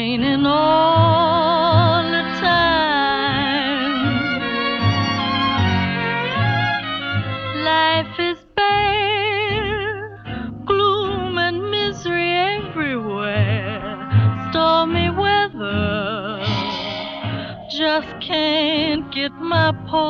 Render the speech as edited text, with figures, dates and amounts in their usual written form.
raining all the time. Life is bare, gloom and misery everywhere. Stormy weather, just can't get my